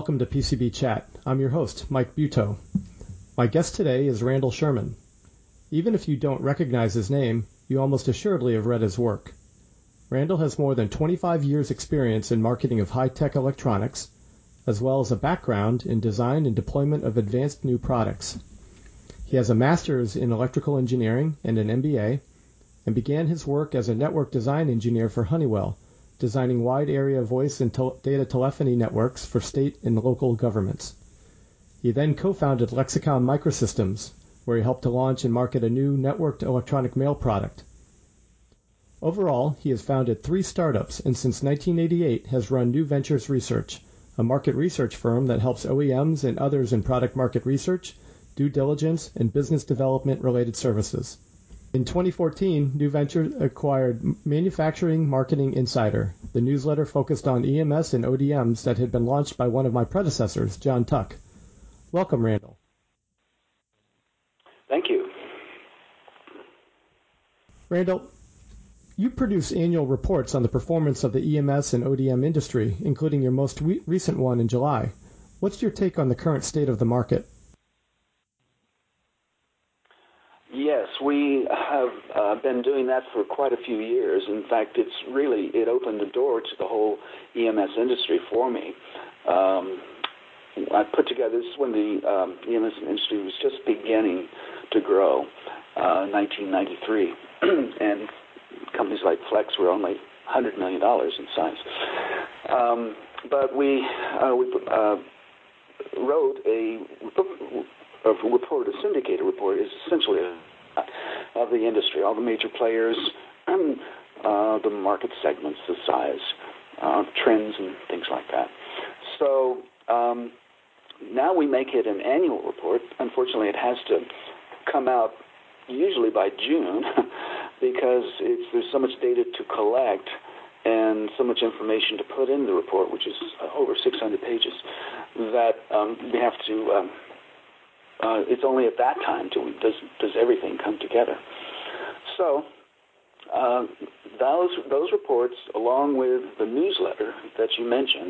welcome to PCB Chat. I'm your host, Mike Buteau. My guest today is Randall Sherman. Even if you don't recognize his name, you almost assuredly have read his work. Randall has more than 25 years' experience in marketing of high-tech electronics, as well as a background in design and deployment of advanced new products. He has a master's in electrical engineering and an MBA, and began his work as a network design engineer for Honeywell, designing wide-area voice and data telephony networks for state and local governments. He then co-founded Lexicon Microsystems, where he helped to launch and market a new networked electronic mail product. Overall, he has founded 3 startups and since 1988 has run New Ventures Research, a market research firm that helps OEMs and others in product market research, due diligence, and business development related services. In 2014, New Ventures acquired Manufacturing Marketing Insider, the newsletter focused on EMS and ODMs that had been launched by one of my predecessors, John Tuck. Welcome, Randall. Thank you. Randall, you produce annual reports on the performance of the EMS and ODM industry, including your most recent one in July. What's your take on the current state of the market? Yes, we have been doing that for quite a few years. In fact, it opened the door to the whole EMS industry for me. I put together, this is when the EMS industry was just beginning to grow, 1993, and companies like Flex were only $100 million in size. But we wrote a report, a syndicated report, is essentially of the industry, all the major players, the market segments, the size, trends, and things like that. So now we make it an annual report. Unfortunately, it has to come out usually by June because there's so much data to collect and so much information to put in the report, which is over 600 pages, that we have to. It's only at that time does everything come together. So those reports, along with the newsletter that you mentioned,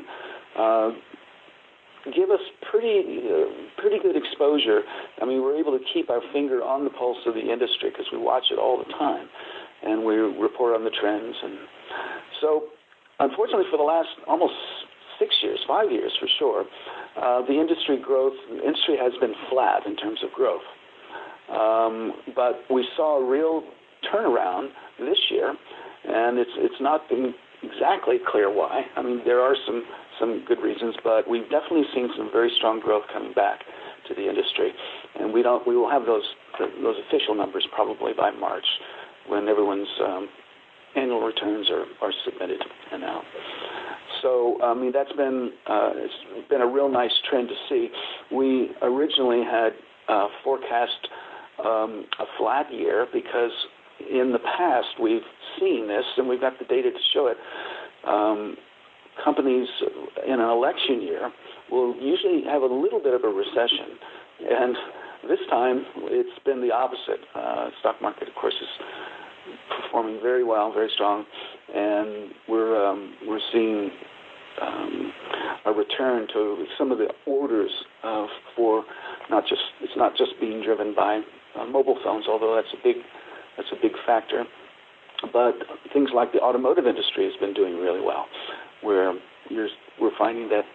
give us pretty good exposure. I mean, we're able to keep our finger on the pulse of the industry because we watch it all the time, and we report on the trends. And so, unfortunately, for the last almost 5 years for sure, the industry has been flat in terms of growth. But we saw a real turnaround this year, and it's not been exactly clear why. I mean, there are some good reasons, but we've definitely seen some very strong growth coming back to the industry, and we will have those official numbers probably by March, when everyone's annual returns are submitted and out. So, I mean, it's been a real nice trend to see. We originally had forecast a flat year because in the past we've seen this, and we've got the data to show it. Companies in an election year will usually have a little bit of a recession, and this time it's been the opposite. Stock market, of course, is performing very well, very strong, and we're seeing a return to some of the orders for it's not just being driven by mobile phones, although that's a big factor, but things like the automotive industry has been doing really well, where we're finding that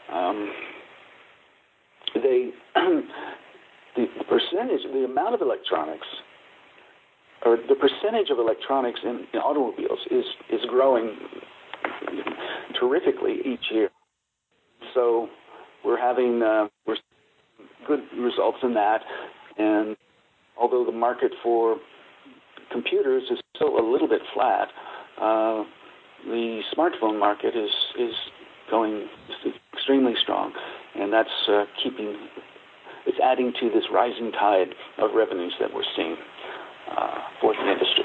the amount of electronics, or the percentage of electronics in automobiles is growing terrifically each year. So we're having good results in that, and although the market for computers is still a little bit flat, the smartphone market is going extremely strong, and that's it's adding to this rising tide of revenues that we're seeing for the industry.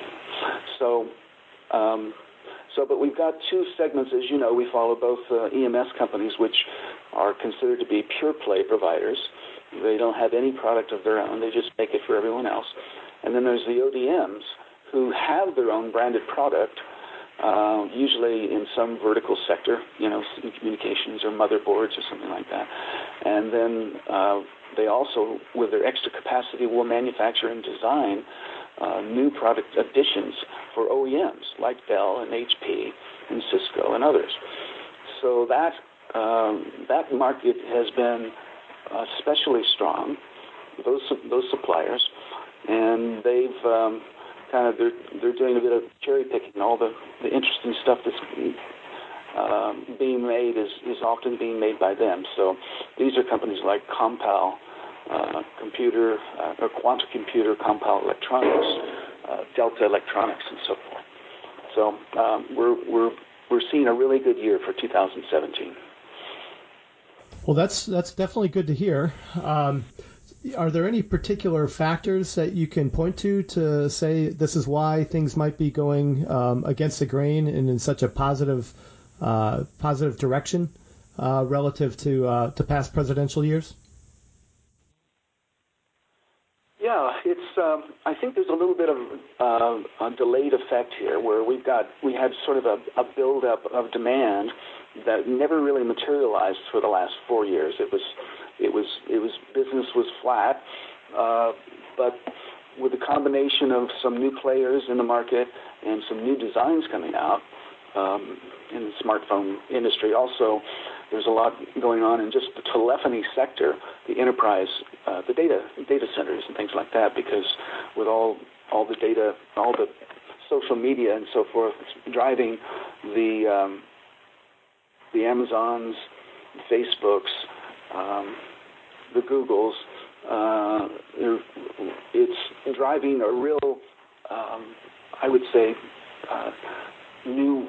But we've got 2 segments, as you know. We follow both EMS companies, which are considered to be pure play providers. They don't have any product of their own. They just make it for everyone else. And then there's the ODMs, who have their own branded product, usually in some vertical sector, in communications or motherboards or something like that. And then they also, with their extra capacity, will manufacture and design new product additions for OEMs like Dell and HP and Cisco and others. So that market has been especially strong, those suppliers, and they've they're doing a bit of cherry picking. All the interesting stuff that's being made is often being made by them. So these are companies like Compal Computer, or Quanta Computer, Compal Electronics, Delta Electronics, and so forth. So we're seeing a really good year for 2017. Well, that's definitely good to hear. Are there any particular factors that you can point to say this is why things might be going against the grain and in such a positive direction relative to past presidential years? Yeah, it's. I think there's a little bit of a delayed effect here, where we had sort of a buildup of demand that never really materialized for the last 4 years. It was business was flat, but with the combination of some new players in the market and some new designs coming out in the smartphone industry, also there's a lot going on in just the telephony sector, the enterprise, the data centers and things like that, because with all the data, all the social media and so forth, it's driving the Amazons, Facebooks, the Googles. It's driving a real, I would say, new.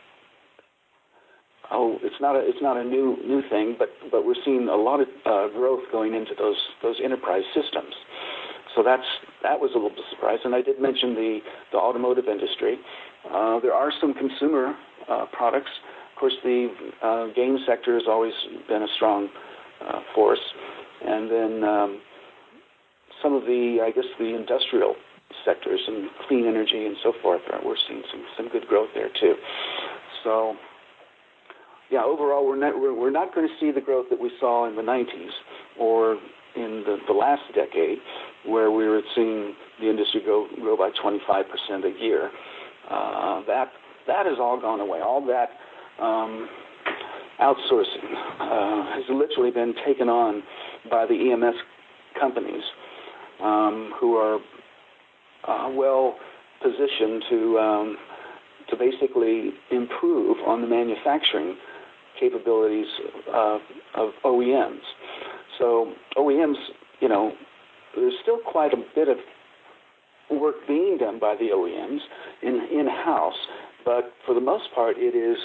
It's not a new thing, but we're seeing a lot of growth going into those enterprise systems. So that was a little bit surprising. And I did mention the automotive industry. There are some consumer products. Of course, the game sector has always been a strong force, and then some of the industrial sectors and clean energy and so forth. We're seeing some good growth there too. So. Yeah, overall, we're not going to see the growth that we saw in the 90s or in the last decade, where we were seeing the industry grow by 25% a year. That has all gone away. All that outsourcing has literally been taken on by the EMS companies, who are well positioned to basically improve on the manufacturing capabilities of OEMs. So OEMs, there's still quite a bit of work being done by the OEMs in-house, but for the most part, it's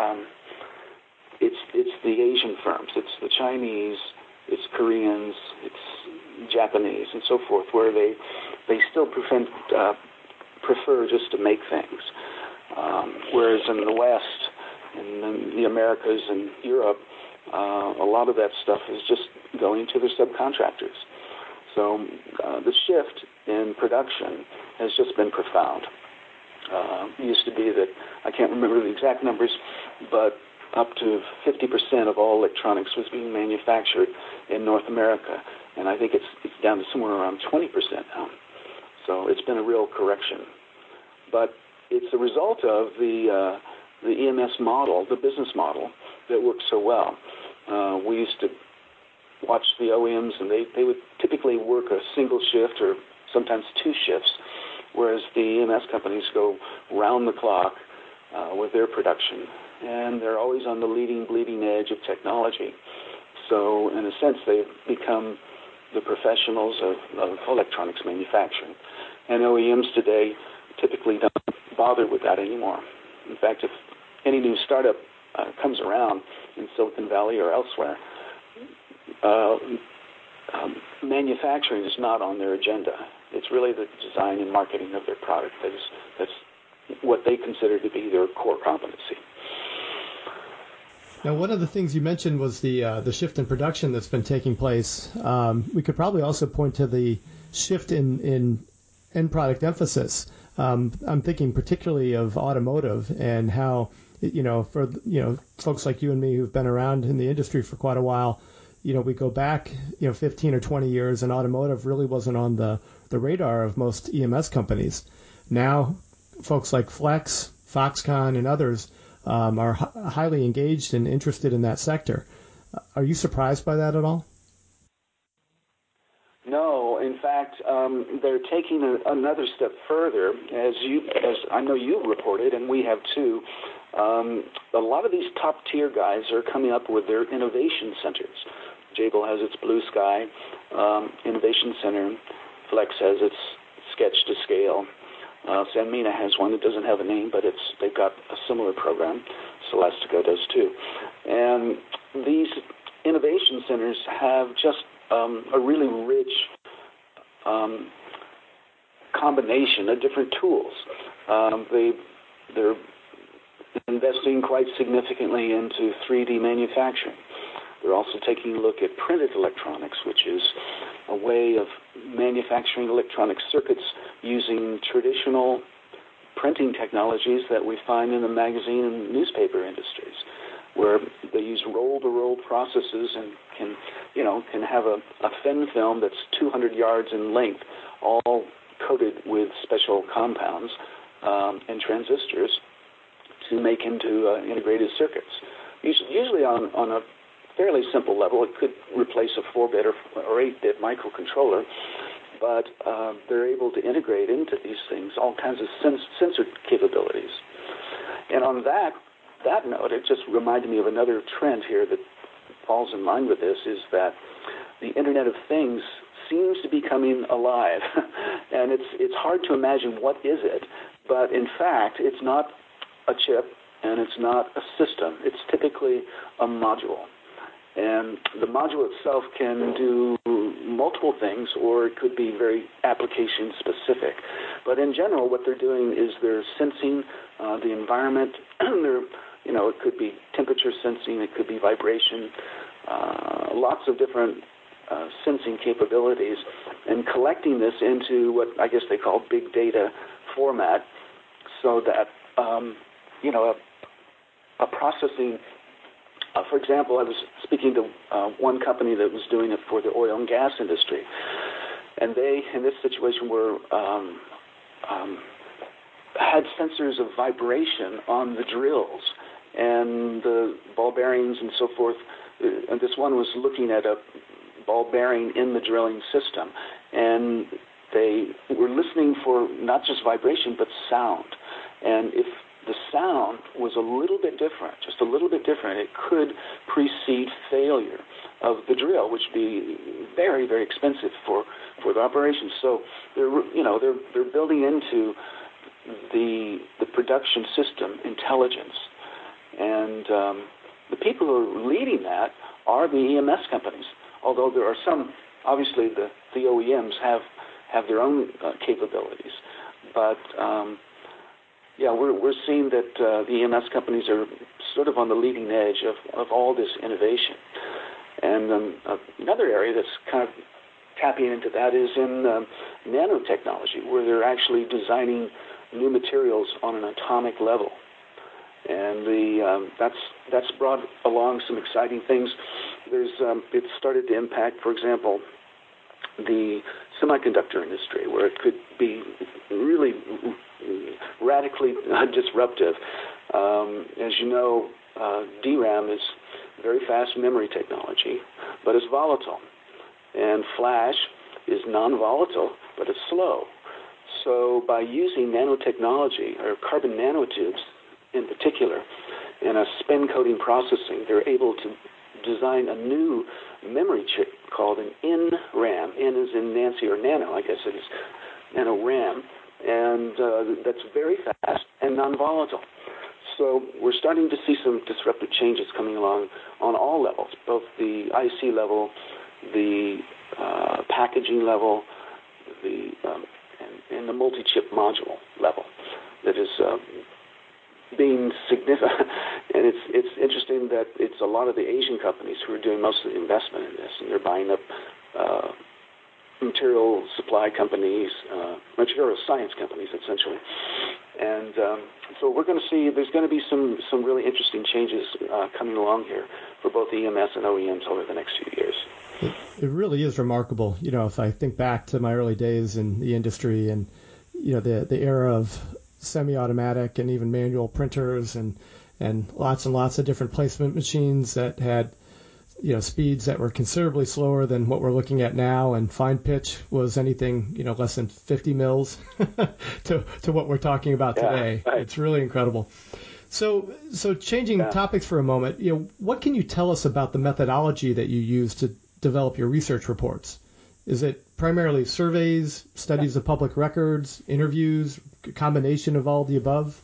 the Asian firms, it's the Chinese, it's Koreans, it's Japanese, and so forth, where they still prefer just to make things, whereas in the West, in the Americas and Europe, a lot of that stuff is just going to their subcontractors. So the shift in production has just been profound. It used to be that, I can't remember the exact numbers, but up to 50% of all electronics was being manufactured in North America, and I think it's down to somewhere around 20% now. So it's been a real correction. But it's a result of the EMS model, the business model, that works so well. We used to watch the OEMs, and they would typically work a single shift or sometimes two shifts, whereas the EMS companies go round the clock with their production, and they're always on the bleeding edge of technology. So in a sense, they've become the professionals of electronics manufacturing. And OEMs today typically don't bother with that anymore. In fact, if any new startup comes around in Silicon Valley or elsewhere, manufacturing is not on their agenda. It's really the design and marketing of their product that's what they consider to be their core competency. Now, one of the things you mentioned was the shift in production that's been taking place. We could probably also point to the shift in end product emphasis. I'm thinking particularly of automotive and how, for folks like you and me who've been around in the industry for quite a while, we go back 15 or 20 years, and automotive really wasn't on the radar of most EMS companies. Now, folks like Flex, Foxconn, and others are highly engaged and interested in that sector. Are you surprised by that at all? No, in fact, they're taking another step further, as I know you've reported, and we have too. A lot of these top-tier guys are coming up with their innovation centers. Jabil has its Blue Sky Innovation Center. Flex has its Sketch to Scale. Sanmina has one that doesn't have a name, but they've got a similar program. Celestica does too. And these innovation centers have just a really rich combination of different tools. They're investing quite significantly into 3D manufacturing. They're also taking a look at printed electronics, which is a way of manufacturing electronic circuits using traditional printing technologies that we find in the magazine and newspaper industries, where they use roll-to-roll processes and can have a thin film that's 200 yards in length, all coated with special compounds and transistors to make into integrated circuits. Usually on a fairly simple level, it could replace a 4-bit or 8-bit microcontroller, but they're able to integrate into these things all kinds of sensor capabilities. And on that note, it just reminded me of another trend here that falls in line with this, is that the Internet of Things seems to be coming alive. And it's hard to imagine what is it, but in fact, it's not a chip and it's not a system. It's typically a module. And the module itself can do multiple things, or it could be very application specific. But in general, what they're doing is they're sensing the environment. It could be temperature sensing, it could be vibration, lots of different sensing capabilities, and collecting this into what I guess they call big data format, so that a processing. For example, I was speaking to one company that was doing it for the oil and gas industry, and they, in this situation, were had sensors of vibration on the drills and the ball bearings and so forth. And this one was looking at a ball bearing in the drilling system, and they were listening for not just vibration but sound. And if the sound was a little bit different, just a little bit different, it could precede failure of the drill, which would be very, very expensive for the operation. So they're building into the production system intelligence, and the people who are leading that are the EMS companies. Although there are some, obviously the OEMs have their own capabilities, but we're seeing that the EMS companies are sort of on the leading edge of all this innovation. And another area that's kind of tapping into that is in nanotechnology, where they're actually designing new materials on an atomic level. And that's brought along some exciting things. It's started to impact, for example, the semiconductor industry, where it could be really radically disruptive. As you know, DRAM is very fast memory technology, but it's volatile. And flash is non-volatile, but it's slow. So by using nanotechnology, or carbon nanotubes in particular, in a spin coating processing, they're able to design a new memory chip called an NRAM. N is in Nancy, or nano, I guess it is, NanoRAM, and that's very fast and non-volatile. So we're starting to see some disruptive changes coming along on all levels, both the IC level, the packaging level, and the multi-chip module level. That is being significant. And it's interesting that it's a lot of the Asian companies who are doing most of the investment in this, and they're buying up material supply companies, material science companies, essentially. And so we're going to see there's going to be some really interesting changes coming along here for both EMS and OEMs over the next few years. It really is remarkable. If I think back to my early days in the industry and, the era of semi-automatic and even manual printers and lots of different placement machines that had, speeds that were considerably slower than what we're looking at now, and fine pitch was anything, less than 50 mils to what we're talking about today. Right. It's really incredible. So changing topics for a moment, what can you tell us about the methodology that you use to develop your research reports? Is it primarily surveys, studies of public records, interviews, a combination of all the above?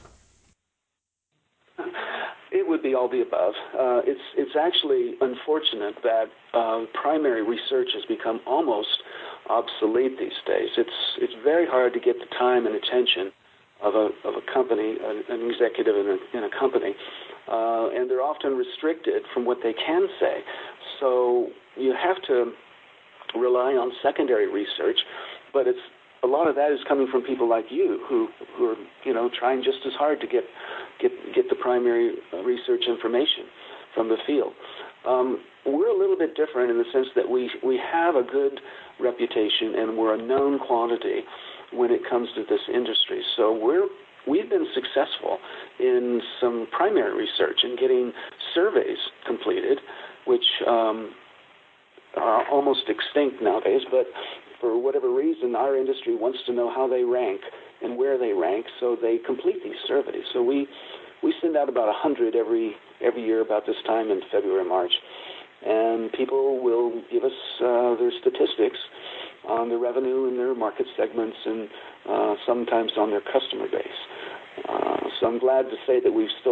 It would be all the above. It's actually unfortunate that primary research has become almost obsolete these days. It's very hard to get the time and attention of a company, an executive in a company, and they're often restricted from what they can say. So you have to rely on secondary research, but a lot of that is coming from people like you who are trying just as hard to get the primary research information from the field. We're a little bit different in the sense that we have a good reputation and we're a known quantity when it comes to this industry. So we've been successful in some primary research and getting surveys completed, which are almost extinct nowadays, but for whatever reason, our industry wants to know how they rank and where they rank, so they complete these surveys. So we send out about 100 every year about this time in February, March, and people will give us their statistics on their revenue and their market segments and sometimes on their customer base. So I'm glad to say that we still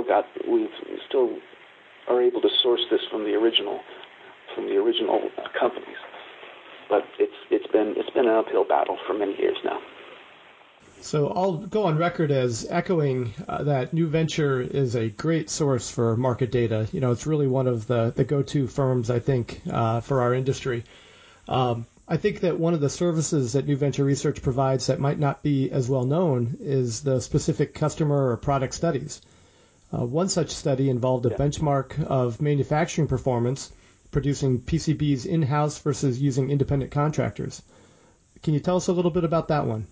are able to source this from the original companies, but it's been an uphill battle for many years now. So I'll go on record as echoing that New Venture is a great source for market data. It's really one of the go-to firms, I think, for our industry. I think that one of the services that New Venture Research provides that might not be as well known is the specific customer or product studies. One such study involved a benchmark of manufacturing performance, producing PCBs in-house versus using independent contractors. Can you tell us a little bit about that one?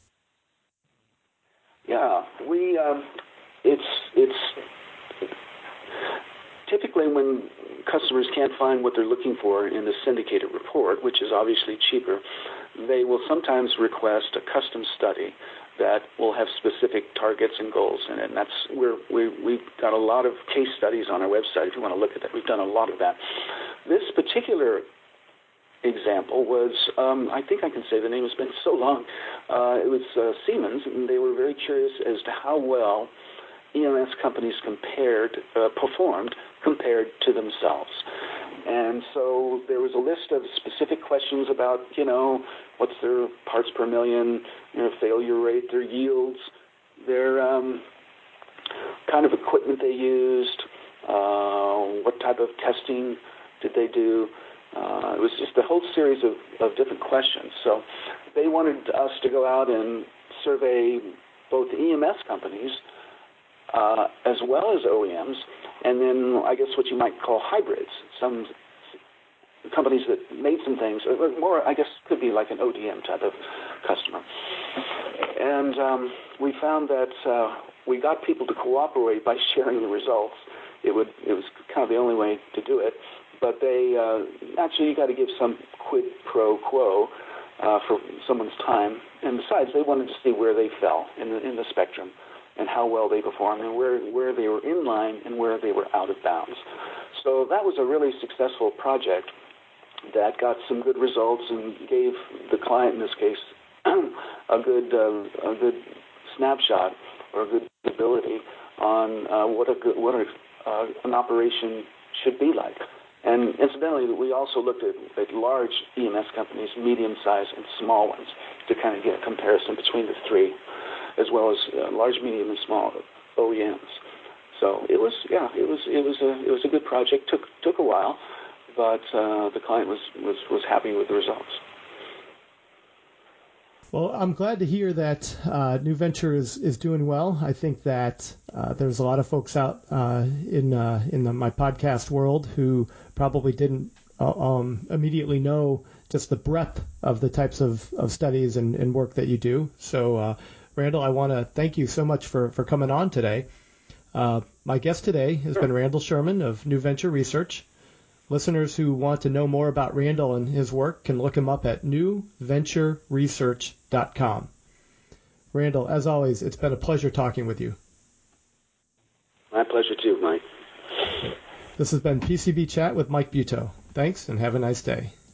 Yeah, it's typically when customers can't find what they're looking for in the syndicated report, which is obviously cheaper, they will sometimes request a custom study that will have specific targets and goals in it. And that's where we've got a lot of case studies on our website. If you want to look at that, we've done a lot of that. This particular example was, I think I can say the name, has been so long. It was Siemens, and they were very curious as to how well EMS companies performed compared to themselves. And so there was a list of specific questions about, what's their parts per million, failure rate, their yields, their kind of equipment they used, what type of testing did they do. It was just a whole series of different questions. So they wanted us to go out and survey both EMS companies as well as OEMs, and then I guess what you might call hybrids, some companies that made some things, or more, I guess, could be like an ODM type of customer. And we found that we got people to cooperate by sharing the results. It was kind of the only way to do it. But they actually, you got to give some quid pro quo for someone's time. And besides, they wanted to see where they fell in the spectrum and how well they performed and where they were in line and where they were out of bounds. So that was a really successful project that got some good results and gave the client, in this case, a good snapshot or a good ability on what an operation should be like. And incidentally, we also looked at large EMS companies, medium-sized and small ones, to kind of get a comparison between the three, as well as large, medium, and small OEMs. So it was a good project. Took a while, but the client was happy with the results. Well, I'm glad to hear that New Venture is doing well. I think that there's a lot of folks out in my podcast world who probably didn't immediately know just the breadth of the types of studies and work that you do. So, Randall, I want to thank you so much for coming on today. My guest today has been Randall Sherman of New Venture Research. Listeners who want to know more about Randall and his work can look him up at newventureresearch.com. Randall, as always, it's been a pleasure talking with you. My pleasure too, Mike. This has been PCB Chat with Mike Buetow. Thanks, and have a nice day.